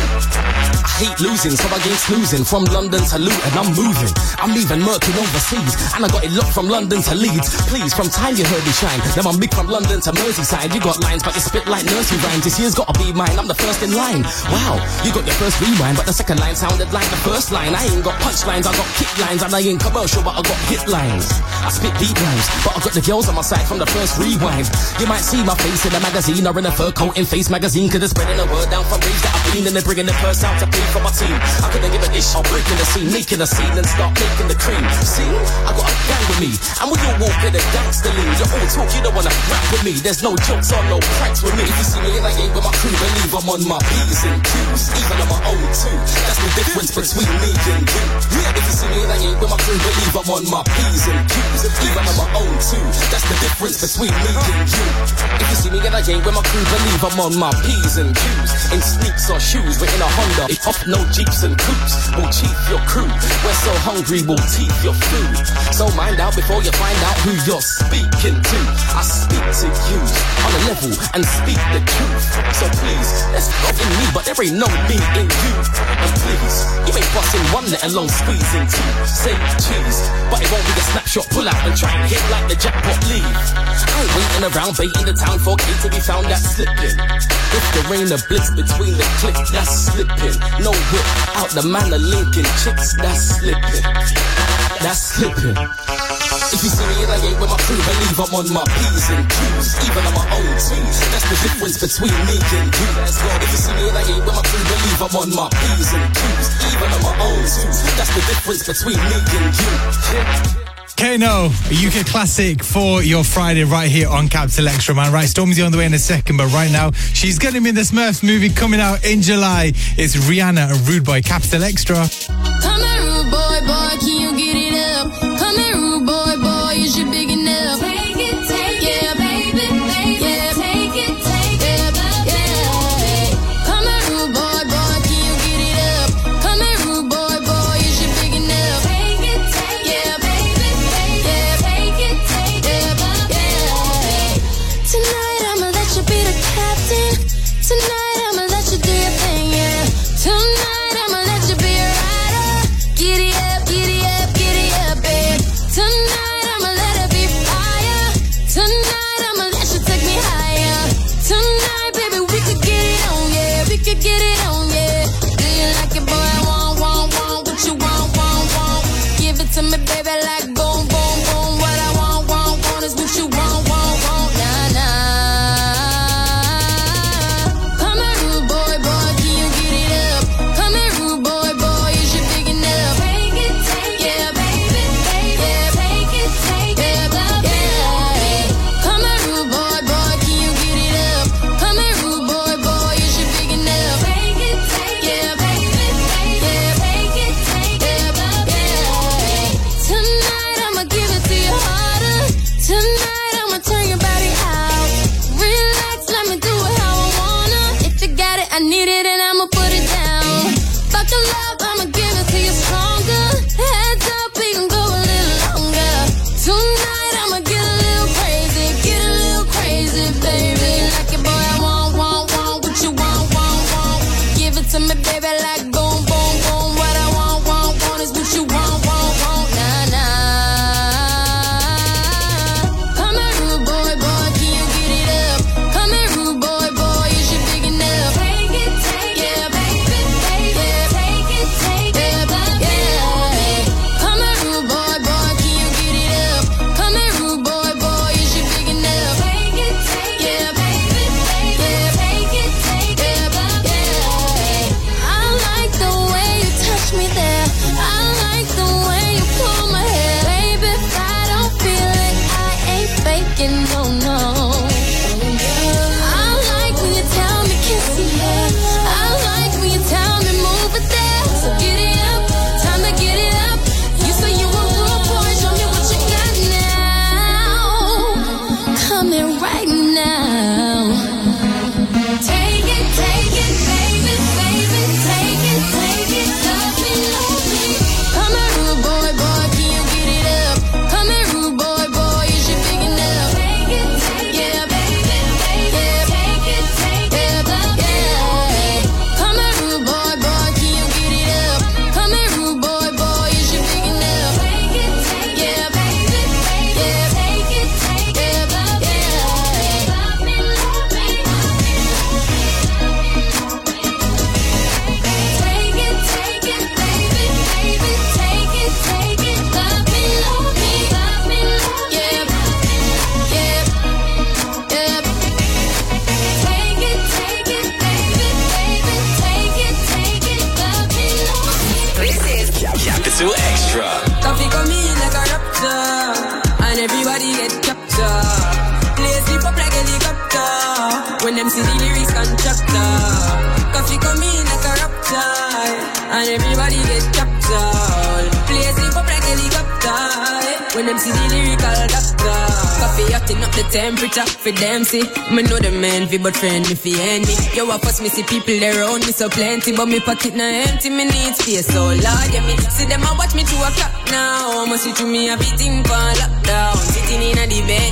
S10: I hate losing, so I ain't snoozing. From London to Luton, I'm moving. I'm leaving Merkin overseas, and I got it locked from London to Leeds. Please, from time you heard me shine. Then I'm big from London to Merseyside. You got lines, but you spit like nursery rhymes. This year's gotta be mine. I'm the first in line. Wow, you got your first rewind, but the second line sounded like the first line. I ain't got punchlines, I got kick lines, and I ain't commercial, but I got hit lines. I spit deep rhymes, but I got the girls on my side from the first rewind. You might see my face in a magazine or in a fur coat in Face magazine, cause they're spreading the word down from raves that I've been, and they're bringing the purse out to pay for my team. I couldn't give a dish, I'll break in the scene, making a scene and start making the cream. See, I got a gang with me, and we all walk in a gangster lean. You're all talk, you don't wanna rap with me. There's no jokes or no pranks with me. If you see me and I ain't with my crew, believe I'm on my P's and Q's. Even on my own too, that's the difference between me and you. If you see me and I ain't with my crew, believe I'm on my P's and Q's. Even on my own too, that's the difference between me and you. If you see me and I ain't with my crew, believe I'm on my P's and Q's. In sneaks or shoes, we're in a Honda. It's off no Jeeps and coupes. We'll chief your crew. We're so hungry, we'll teeth your food. So mind out before you find out who you're speaking to. I speak to you on a level and speak the truth. So please, there's love in me, but there ain't no me in you. And please, you ain't busting one, let alone squeezing two. Say cheese, but it won't be a snapshot, pull out and try and hit like the jackpot leave. I ain't waiting around, baiting the town for K to be found, that's slipping. If there ain't a blitz between the clicks, that's slipping. No whip out the manor linking chicks, that's slipping. That's slipping. If you see me in a game with my crew, believe I'm on my P's and Q's, even on my own teams. That's the difference between me and you. If you see me in a game with my crew, believe I'm on my P's and Q's, even on my own teams. That's the difference between me and you.
S5: Kano, a UK classic for your Friday right here on Capital Extra, man. Right, Stormzy on the way in a second, but right now, she's gonna be in the Smurfs movie coming out in July. It's Rihanna and Rude Boy, Capital Extra.
S8: Come here, rude boy, boy, can you get it up? Come here, rude boy, boy, is you big enough? Take it, yeah, baby, yeah, take it, yeah. Come here, rude boy, boy, can you get it up? Come here, rude boy, boy, is you big enough? Take it, yeah, baby, yeah, take it, yeah. Tonight I'ma let you be the captain. Tonight I'ma let you do your thing, yeah. Tonight I'ma let you be a rider. Giddy up, giddy up, giddy up, babe. Tonight I'ma let it be fire. Tonight I'ma let you take me higher. Tonight, baby, we could get it on, yeah. We could get it on, yeah. Do you like it, boy? I want what you want. Give it to me, baby, like boom, boom, boom. What I want is what you want. Nah, nah. Come here, rude boy, boy, can you get it up? Come here, rude boy, boy, is you big enough? Take it, yeah, baby, yeah, take it, yeah. Come here, rude boy, boy, can you get it up? Come here, rude boy, boy, is you big enough? Take it, yeah, baby, yeah, take it, yeah. Tonight I'ma give it to you harder. Tonight I'ma turn your body out. Relax, let me do it how I wanna. If you got it, I need it, and I'ma put it down. Buckle up, I'ma give it to you stronger. Heads up, we can go a little longer. Tonight I'ma get a little crazy, baby. Like it, boy, I want what you want. Give it to me, baby, like boom, boom, boom. What I want is what you want. Nah, nah. Come here, rude boy, boy, can you get it up? Come here, rude boy, boy, is you big enough? Take it, yeah, baby, yeah, take it, yeah. Come here, rude boy, boy, can you get it up? Come here, rude boy, boy, is you big enough? Take it, yeah, baby, yeah, take it, yeah. I like the way you touch me there. I like the way you pull my hair. Baby, if I don't feel it, I ain't faking, no. I like when you tell me kiss me there. I like when you tell me move it there. So get it up, time to get it up. You say you a rude boy, show me what you got now. Come in right now. Take it, baby, take it, love me. Come here, rude boy, can you get it up? Come here, rude boy, is you big enough? Take it, yeah, baby, yeah, take it, yeah. Come here, rude boy, can you get it up? Come here, rude boy, is you big enough? Take it, yeah, baby, yeah, take it, yeah. Love me. Take it, baby, take it, love me, yeah. Take it, baby, take it, love me.
S2: This is Capital Extra.
S13: Coffee come in like a raptor, and everybody get captured. Play sleep up like helicopter, when them see the lyrics constructor. Coffee come in like a raptor, and everybody get captured. Play sleep up like helicopter, when them see the lyrical doctor. Coffee hotting up the temperature for them see. Me know the man fi but friend me fi enemy. Yo, I first me see people around me so plenty, but me pocket na empty. Me need space so large, yeah, me see them a watch me 2 o'clock now. Must see to me a beating for lockdown. Sitting in a the bed,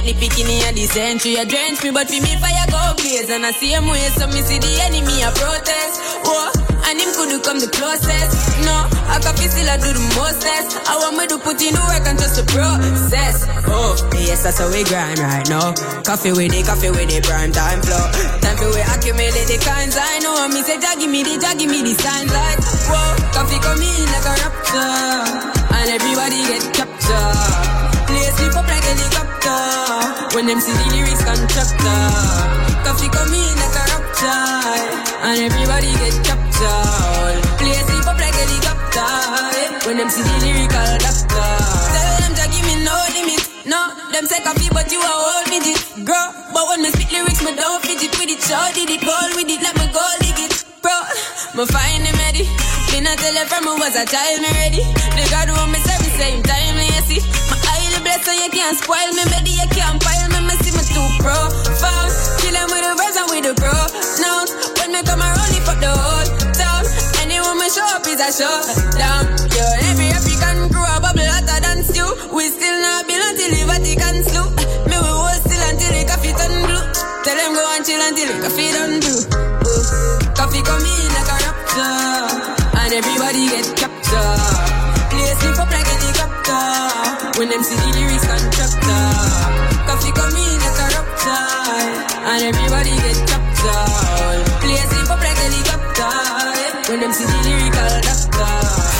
S13: the bikini and the century. You drench me, but for me fire go blaze. And I see him way, so me see the enemy a protest. Oh, and him could come the closest. No, I can feel still I do the mostest. I want me to put in the work and just the process. Oh, yes, that's how we grind right now. Coffee with the prime time flow. Time for we accumulate the kinds I know. Me say, Jah give me the signs like, whoa. Coffee come in like a raptor, and everybody get captured. Play sleep up like a helicopter, when them see the lyrics constructor. Coffee come in like a raptor, and everybody get captured. Play sleep up like a helicopter, when them see the lyrical doctor. Tell them Jah give me no limit. No, them say coffee but you a whole midget. Girl, but when me spit lyrics me don't fidget with it. Show did it, goal with it, let me go dig it. Bro, me find him ready. Me not tell her from me was a child, me ready. The God want me serve the same time, me you see. My eye blessed so you can't spoil me, baby, you can't pile me, me see me too profound. Kill them with the verse and with the pronouns. When me come around, he fuck the whole town. Anyone me show up is a showdown. Yo, every African crew a bubble hotter than stew. We still not build until the Vatican slew. Me we hold still until the coffee turn blue. Tell them go and chill until the coffee done blue. Coffee come in like a raptor, and everybody get captured. Play sleep up like a helicopter, when them see the lyrics constructor. Coffee come in like a raptor, and everybody get captured. Play sleep up like a helicopter, when them see the lyrical doctor.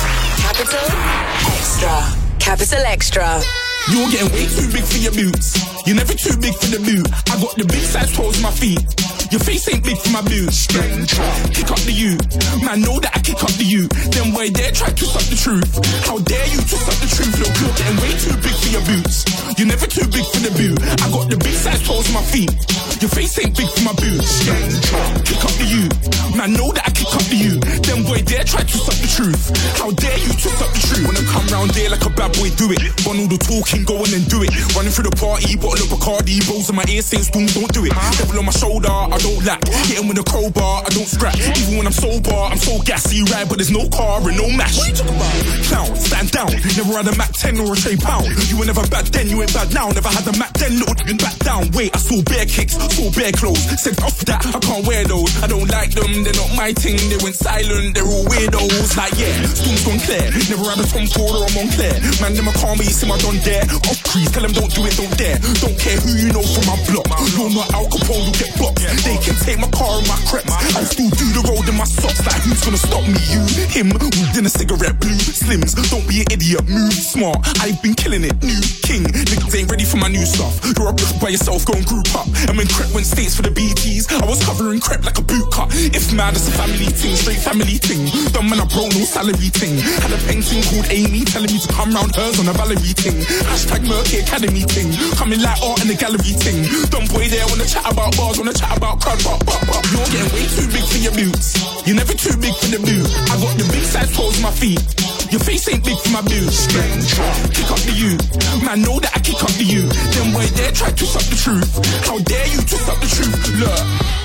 S1: Capital Extra.
S3: You're getting way too big for your boots. You're never too big for the boot. I got the big size toes on my feet. Your face ain't big for my boots. Kick up the you. Man, know that I kick up the you. Then boy dare try to suck the truth. How dare you to suck the truth? Look, you're getting way too big for your boots. You're never too big for the boot. I got the big size toes on my feet. Your face ain't big for my boots. Kick up the you. Man, know that I kick up the you. Then boy dare try to suck the truth. How dare you to suck the truth? Wanna come round there like a bad boy, do it. Want all the talking, go on and do it. Running through the party, bottle of Bacardi, rolls in my ear saying spoon, don't do it. Devil on my shoulder, I don't lack. Hit him with a crowbar, I don't scrap. Even when I'm sober, I'm so gassy, right? But there's no car and no mash. What you talking about? Clown, stand down. Never had a Mac 10 or a Trey Pound. You were never bad then, you ain't bad now. Never had a Mac 10, little you back down. Wait, I saw bare kicks, saw bare clothes. Said off that, I can't wear those. I don't like them, they're not my thing. They went silent, they're all weirdos. Like yeah, Storm's gone clear. Never had a Tom Ford or a Montclair. Man, them I can't wait, see my done there. Off crease, tell them don't do it, don't dare. Don't care who you know from my block. You're not Al Capone, you get blocked. They can take my car and my creps. I still do the road in my socks. Like who's gonna stop me? You, him, within a cigarette, blue slims. Don't be an idiot, move smart. I've been killing it, new king. Niggas ain't ready for my new stuff. You're up by yourself, go and group up. And when Crep went states for the BTs, I was covering Crep like a boot cut. If mad, it's a family thing, straight family thing. Dumb man, I bro, no salary thing. Had a painting called Amy, telling me to come round hers on a Valerie thing. Hashtag Murky Academy thing. Coming like art in the gallery thing. Dumb boy there wanna chat about bars, wanna chat about crud, but. You're getting way too big for your boots. You're never too big for the boot. I got the big size toes on my feet. Your face ain't big for my boots. Kick up the you. Man, know that I kick up the you. Then boy dare try to suck the truth. How dare you to suck the truth? Look,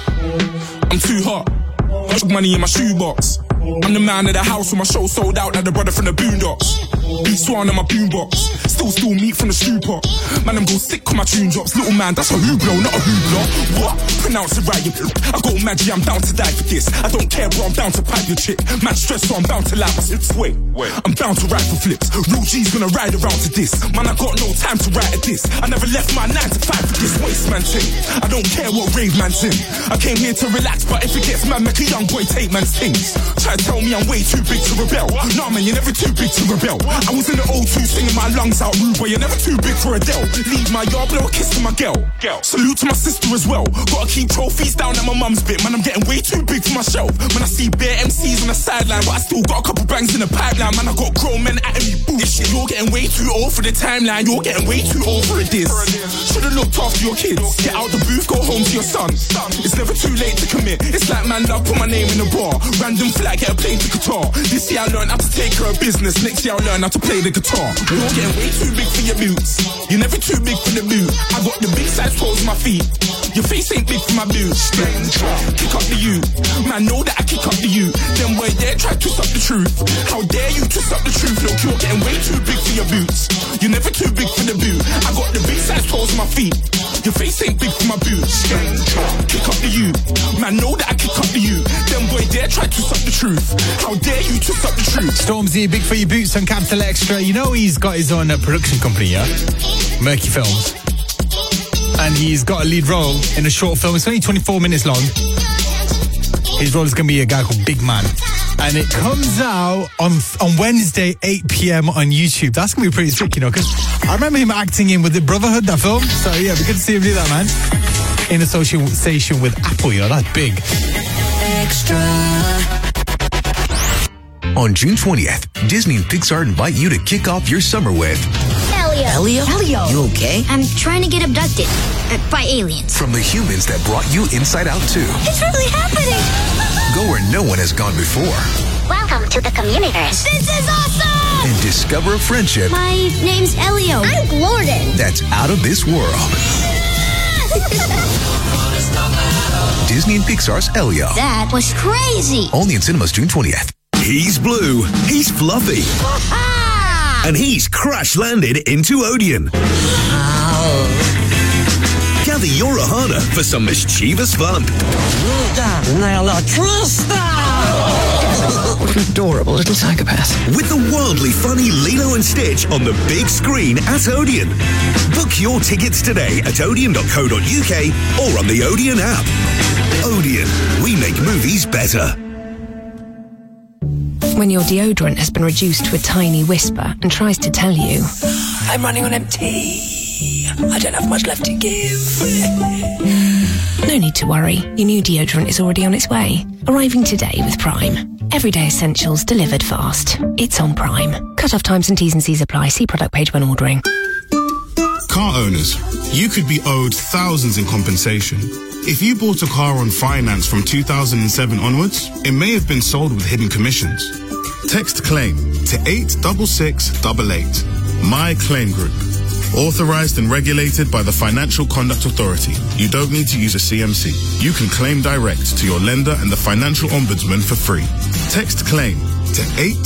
S3: I'm too hot. I got money in my shoebox. I'm the man of the house with my show sold out like the brother from the Boondocks. Beat Swan on my boombox. Still meat from the stew pot. Man, I'm go sick when my tune drops. Little man, that's a hooblo, not a hooblo. What? Pronounce it right, you. I go Maggie, I'm down to die for this. I don't care, bro, I'm down to pipe your chick. Man, stressed, so I'm bound to lie my slips. Wait, I'm bound to ride for flips. Real G's gonna ride around to this. Man, I got no time to write at this. I never left my 9 to 5 for this waste man thing. I don't care what rave man's in. I came here to relax, but if it gets mad, make a young boy take man's things. Try to tell me I'm way too big to rebel. Nah, man, you're never too big to rebel. I was in the O2 singing my lungs out rude, but you're never too big for Adele. Leave my yard, blow a kiss to my girl. Salute to my sister as well. Gotta keep trophies down at my mum's bit. Man, I'm getting way too big for myself. When I see bare MCs on the sideline, but I still got a couple bangs in the pipeline. Man, I got grown men at me. Bullshit, you're getting way too old for the timeline. You're getting way too old for a diss. Should've looked after your kids. Get out the booth, go home to your son. It's never too late to commit. It's like man, love, put my name in the bar. Random flag, get a plane to Qatar. This year I learned how to take care of business. Next year I learn how to play the guitar. You're getting way too big for your boots. You're never too big for the boot. I got the big size toes on my feet. Your face ain't big for my boots. Kick up the you. Man, know that I kick up the you. Then boy dare try to suck the truth. How dare you to suck the truth? Look, you're getting way too big for your boots. You're never too big for the boot. I got the big size toes on toes on my feet. Your face ain't big for my boots. Kick up the you. Man, know that I kick up the you. Them boy dare try to suck the truth. How dare you to suck the truth?
S5: Stormzy, Big for Your Boots on Capital Extra. You know he's got his own production company, yeah? Murky Films. And he's got a lead role in a short film. It's only 24 minutes long. His role is going to be a guy called Big Man. And it comes out on Wednesday, 8 p.m. on YouTube. That's going to be pretty sick, you know, because I remember him acting in with the Brotherhood, that film. So, yeah, it'd be good to see him do that, man. In association with Apple, you know, that's big.
S15: Extra. On June 20th, Disney and Pixar invite you to kick off your summer with
S11: Elio.
S15: You okay?
S11: I'm trying to get abducted by aliens.
S15: From the humans that brought you Inside Out 2.
S11: It's really happening.
S15: Go where no one has gone before.
S11: Welcome to the Communiverse. This is awesome!
S15: And discover a friendship.
S11: My name's Elio. I'm Glorden.
S15: That's out of this world. Disney and Pixar's Elio.
S11: That was crazy.
S15: Only in cinemas June 20th.
S2: He's blue, he's fluffy, and he's crash-landed into Odeon. Gather your Ohana for some mischievous fun.
S24: What an adorable little psychopath.
S2: With the wildly funny Lilo and Stitch on the big screen at Odeon. Book your tickets today at odeon.co.uk or on the Odeon app. Odeon, we make movies better.
S24: When your deodorant has been reduced to a tiny whisper and tries to tell you, I'm running on empty. I don't have much left to give. No need to worry. Your new deodorant is already on its way. Arriving today with Prime. Everyday essentials delivered fast. It's on Prime. Cut-off times and T's and C's apply. See product page when ordering.
S16: Car owners, you could be owed thousands in compensation. If you bought a car on finance from 2007 onwards, it may have been sold with hidden commissions. Text claim to 86688. My Claim Group. Authorized and regulated by the Financial Conduct Authority. You don't need to use a CMC. You can claim direct to your lender and the Financial Ombudsman for free. Text claim to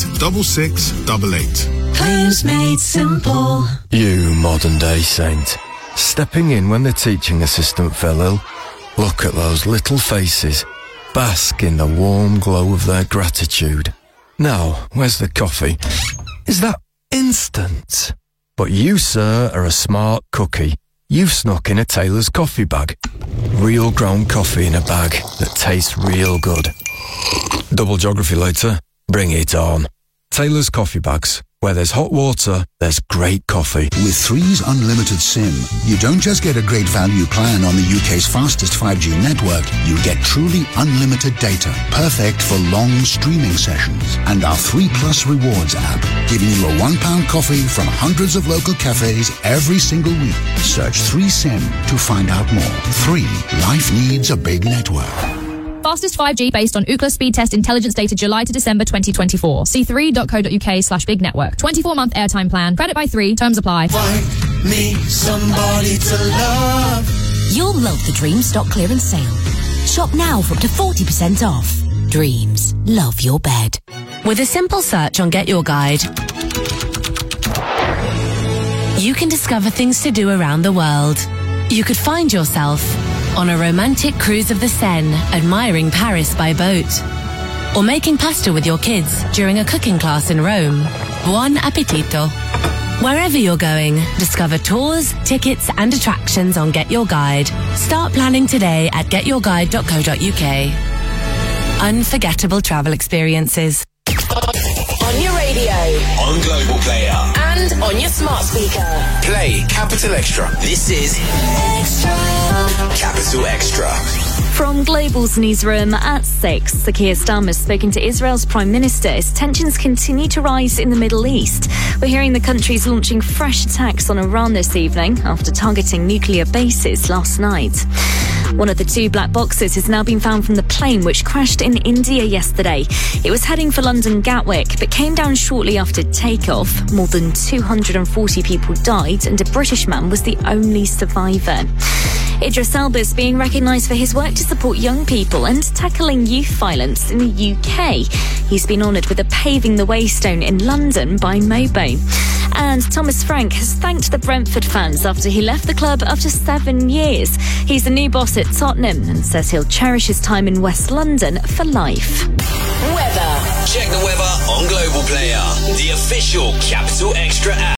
S16: 86688.
S24: Claims made simple.
S17: You modern day saint. Stepping in when the teaching assistant fell ill. Look at those little faces. Bask in the warm glow of their gratitude. Now, where's the coffee? Is that instant? But you, sir, are a smart cookie. You've snuck in a Taylor's coffee bag. Real ground coffee in a bag that tastes real good. Double geography later. Bring it on. Taylor's coffee bags. Where there's hot water, there's great coffee.
S18: With Three's Unlimited SIM, you don't just get a great value plan on the UK's fastest 5G network, you get truly unlimited data, perfect for long streaming sessions. And our 3 Plus Rewards app, giving you a £1 coffee from hundreds of local cafes every single week. Search 3SIM to find out more. 3. Life needs a big network.
S22: Fastest 5G based on Ookla speed test intelligence data July to December 2024. See 3.co.uk/big network. 24-month airtime plan. Credit by 3. Terms apply.
S7: Find me somebody to love.
S23: You'll love the Dreams stock clearance sale. Shop now for up to 40% off. Dreams. Love your bed.
S25: With a simple search on Get Your Guide, you can discover things to do around the world. You could find yourself on a romantic cruise of the Seine, admiring Paris by boat. Or making pasta with your kids during a cooking class in Rome. Buon appetito. Wherever you're going, discover tours, tickets and attractions on Get Your Guide. Start planning today at getyourguide.co.uk. Unforgettable travel experiences.
S1: On your radio.
S2: On Global Player.
S1: And on your smart speaker.
S2: Play Capital Extra. This is
S1: Extra.
S2: Capital Extra.
S26: From Global's newsroom at 6, Sir Keir Starmer has spoken to Israel's Prime Minister as tensions continue to rise in the Middle East. We're hearing the country's launching fresh attacks on Iran this evening after targeting nuclear bases last night. One of the 2 black boxes has now been found from the plane which crashed in India yesterday. It was heading for London Gatwick but came down shortly after takeoff. More than 240 people died and a British man was the only survivor. Idris Elba is being recognised for his work to support young people and tackling youth violence in the UK. He's been honoured with a Paving the Way stone in London by Mobo. And Thomas Frank has thanked the Brentford fans after he left the club after 7 years. He's the new boss at Tottenham and says he'll cherish his time in West London for life.
S1: Weather.
S6: Check the weather on Global Player, the official Capital Extra app.